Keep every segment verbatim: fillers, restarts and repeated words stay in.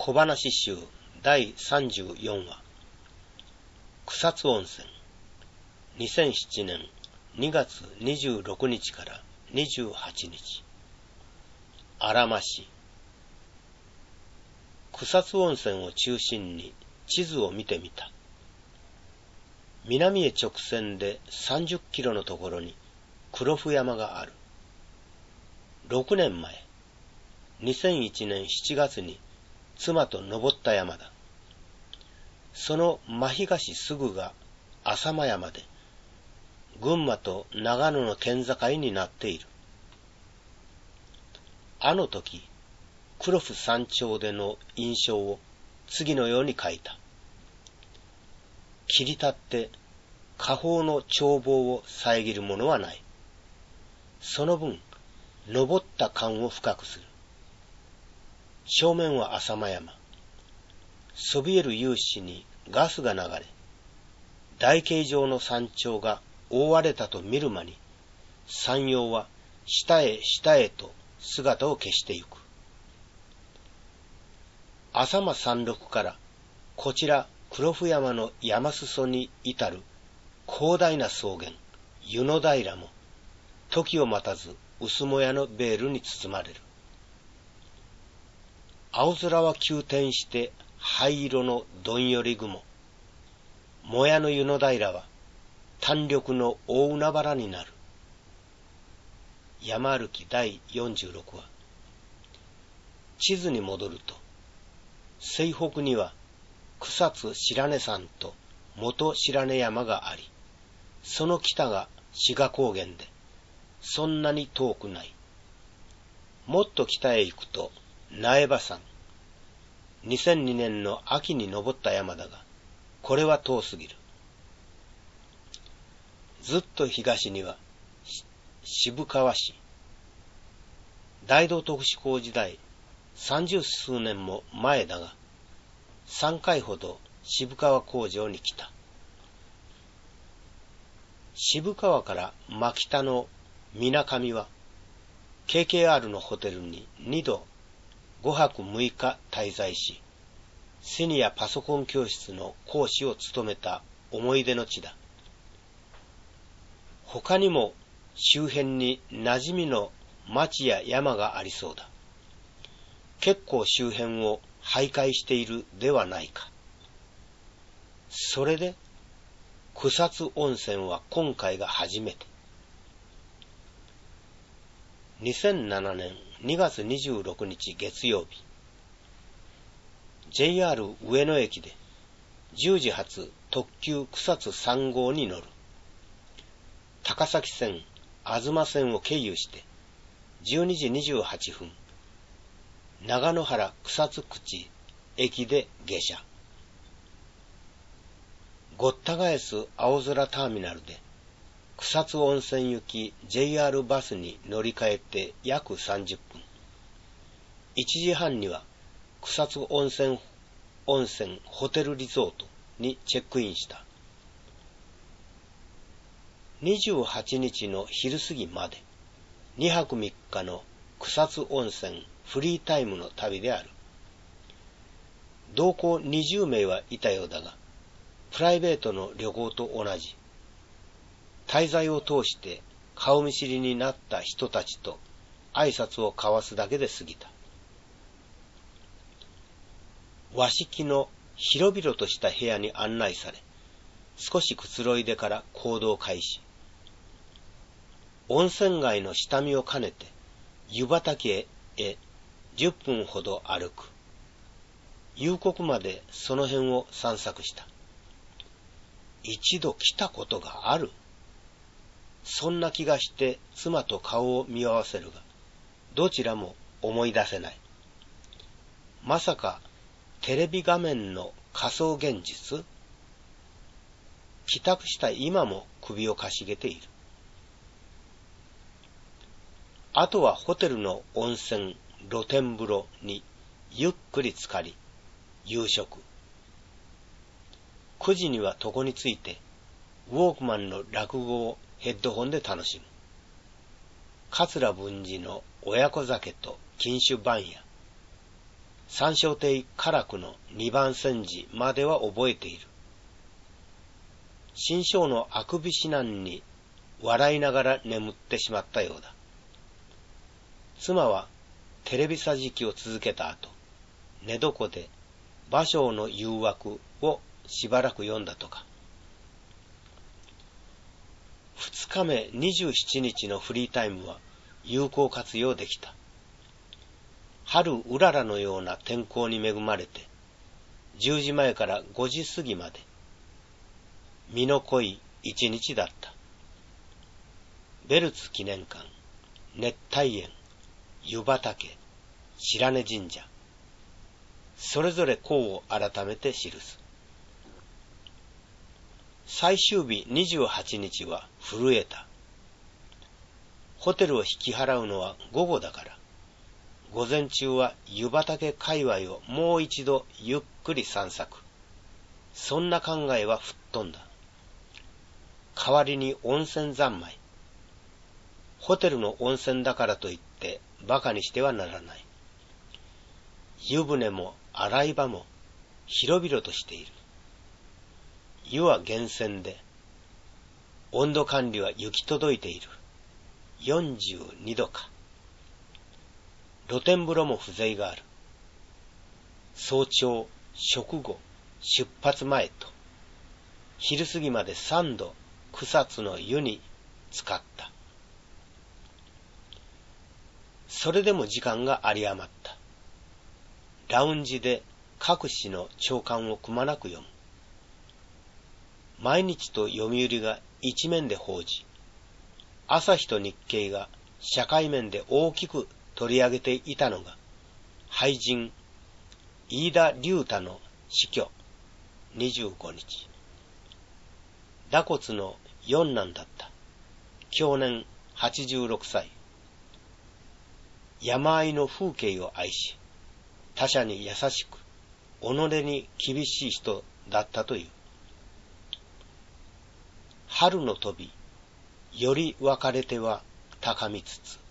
小話集だいさんじゅうよんわ草津温泉にせんななねんにがつにじゅうろくにちからにじゅうはちにち荒間市草津温泉を中心に地図を見てみた。南へ直線でさんじゅっキロのところに黒布山がある。ろくねんまえ、にせんいちねんしちがつに妻と登った山だ。その真東すぐが浅間山で、群馬と長野の県境になっている。あの時、黒布山頂での印象を次のように書いた。切り立って下方の眺望を遮るものはない。その分、登った感を深くする。正面は浅間山。そびえる有志にガスが流れ、台形状の山頂が覆われたと見る間に、山陽は下へ下へと姿を消してゆく。浅間山麓からこちら黒布山の山裾に至る広大な草原、湯の平も、時を待たず薄もやのベールに包まれる。青空は急転して灰色のどんより雲。もやの湯の平は単緑の大海原になる。山歩きだいよんじゅうろくわ。地図に戻ると、西北には草津白根山と元白根山があり、その北が志賀高原で、そんなに遠くない。もっと北へ行くと苗場山。にせんにねんの秋に登った山だが、これは遠すぎる。ずっと東には渋川市。大同特殊工時代、三十数年も前だが、三回ほど渋川工場に来た。渋川から真北の水上は、ケーケーアール のホテルににどごはくむいか滞在し、シニアパソコン教室の講師を務めた思い出の地だ。他にも周辺に馴染みの町や山がありそうだ。結構周辺を徘徊しているではないか。それで、草津温泉は今回が初めて。にせんななねんにがつにじゅうろくにち月曜日、ジェイアール 上野駅でじゅうじ発特急草津さんごうに乗る。高崎線、東線を経由してじゅうにじにじゅうはっぷん、長野原草津口駅で下車。ごった返す青空ターミナルで草津温泉行き ジェイアール バスに乗り換えて約さんじゅっぷん。いちじはんには草津温泉温泉ホテルリゾートにチェックインした。にじゅうはちにちの昼過ぎまでにはくみっかの草津温泉フリータイムの旅である。同行にじゅうめいはいたようだが、プライベートの旅行と同じ。滞在を通して顔見知りになった人たちと挨拶を交わすだけで過ぎた。和式の広々とした部屋に案内され、少しくつろいでから行動開始。温泉街の下見を兼ねて湯畑へじゅっぷんほど歩く。夕刻までその辺を散策した。一度来たことがある。そんな気がして妻と顔を見合わせるが、どちらも思い出せない。まさかテレビ画面の仮想現実？帰宅した今も首をかしげている。あとはホテルの温泉露天風呂にゆっくり浸かり、夕食。くじには床について、ウォークマンの落語をヘッドホンで楽しむ。桂文治の親子酒と禁酒番屋。 三小亭唐久の二番煎じまでは覚えている。新章のあくび指南に笑いながら眠ってしまったようだ。妻はテレビ桟敷を続けた後、寝床で芭蕉の誘惑をしばらく読んだとか。二日目二十七日のフリータイムは有効活用できた。春うららのような天候に恵まれて、十時前から五時過ぎまで、身の濃い一日だった。ベルツ記念館、熱帯園、湯畑、白根神社、それぞれ項を改めて記す。最終日二十八日は震えた。ホテルを引き払うのは午後だから、午前中は湯畑界隈をもう一度ゆっくり散策。そんな考えは吹っ飛んだ。代わりに温泉三昧。ホテルの温泉だからといって馬鹿にしてはならない。湯船も洗い場も広々としている。湯は源泉で、温度管理は行き届いている。よんじゅうにどか。露天風呂も風情がある。早朝、食後、出発前と、昼過ぎまで三度草津の湯に浸かった。それでも時間が有り余った。ラウンジで各紙の朝刊をくまなく読む。毎日と読売が一面で報じ、朝日と日経が社会面で大きく取り上げていたのが、俳人、飯田龍太の死去、二十五日。打骨の四男だった。享年はちじゅうろくさい。山あいの風景を愛し、他者に優しく、己に厳しい人だったという。春の飛び、より別れては高みつつ。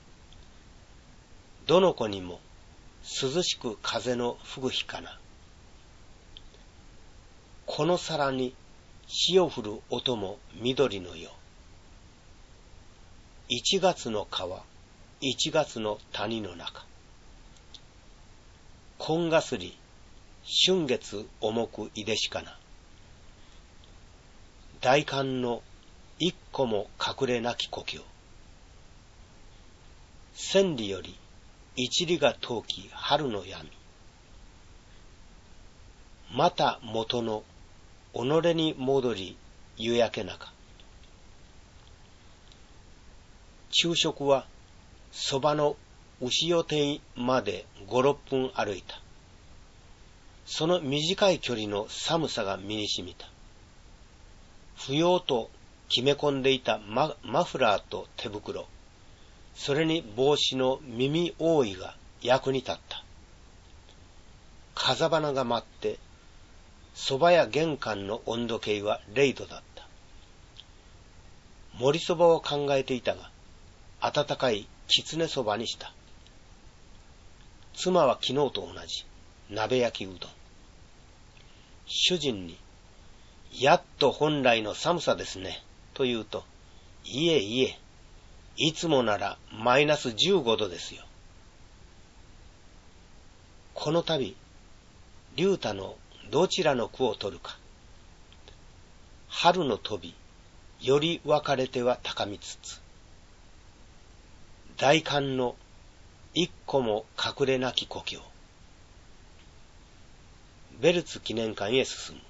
どの子にも涼しく風の吹く日かな。この皿に潮降る音も緑のよ。一月の川、一月の谷の中。紺がすり、春月重くいでしかな。大寒の一個も隠れなき故郷。千里より一里が遠き春の闇。また元の己に戻り夕焼け中。昼食はそばの牛予亭まで五六分歩いた。その短い距離の寒さが身に染みた。不要と決め込んでいた マ, マフラーと手袋、それに帽子の耳覆いが役に立った。風花が舞って、蕎麦屋玄関の温度計はれいどだった。盛り蕎麦を考えていたが、温かいきつね蕎麦にした。妻は昨日と同じ鍋焼きうどん。主人に、やっと本来の寒さですね、と言うと、いえいえ、いつもならマイナスじゅうごどですよ。この度、龍太のどちらの句を取るか。春の飛び、より別れては高みつつ。大寒の一個も隠れなき故郷。ベルツ記念館へ進む。